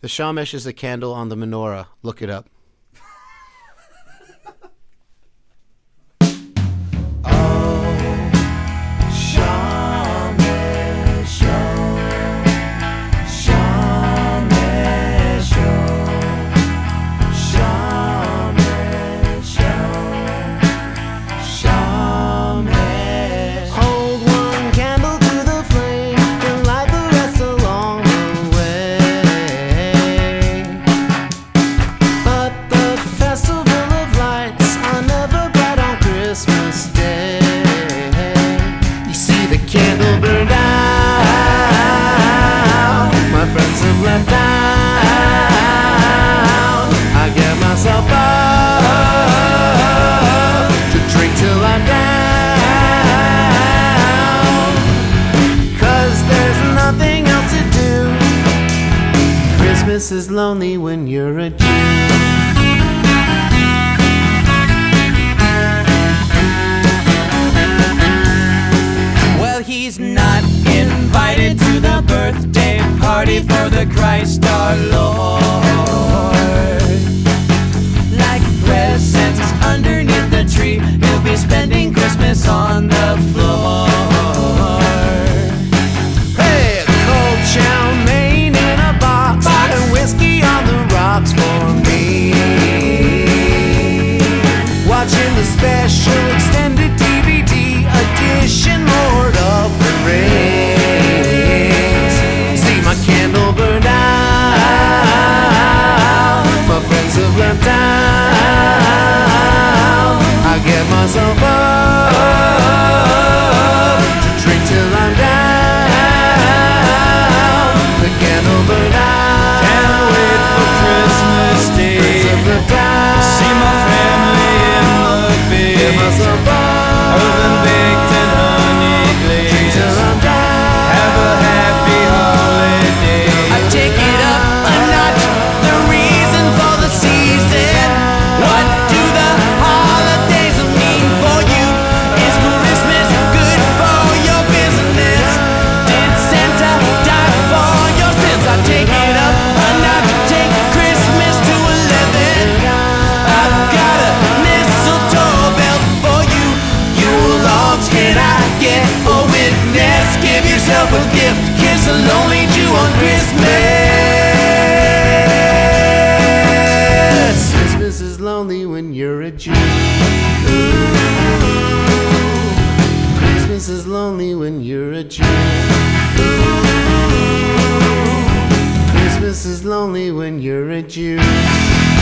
The Shamash is a candle on the menorah. Look it up. Candle burned out, my friends have left out. I get myself up to drink till I'm down, 'cause there's nothing else to do. Christmas is lonely when you're a Jew. He's not invited to the birthday party for the Christ our Lord. Like presents underneath the tree, he'll be spending Christmas on the floor. Hey, cold chow mein in a box and whiskey on the rocks for me. Watching the special extended DVD edition, Lord of the Rings. See my candle burned out, my friends have left out. I get myself up to drink till I'm down. The candle burned out, Can't wait for Christmas Day. friends have left out. See my family in the Get base, myself up, oven baked and honey drink till glazed. I'm down. Have a happy holiday. I take it up a notch, the reason for the season. What do the holidays mean for you? Is Christmas good for your business? Did Santa die for your sins? I take it up a notch, take Christmas to 11. I've got a mistletoe belt for you. Yule logs, can I get a witness? Give yourself a gift, kiss a lonely Jew on Christmas. Christmas is lonely when you're a Jew. Christmas is lonely when you're a Jew. Christmas is lonely when you're a Jew.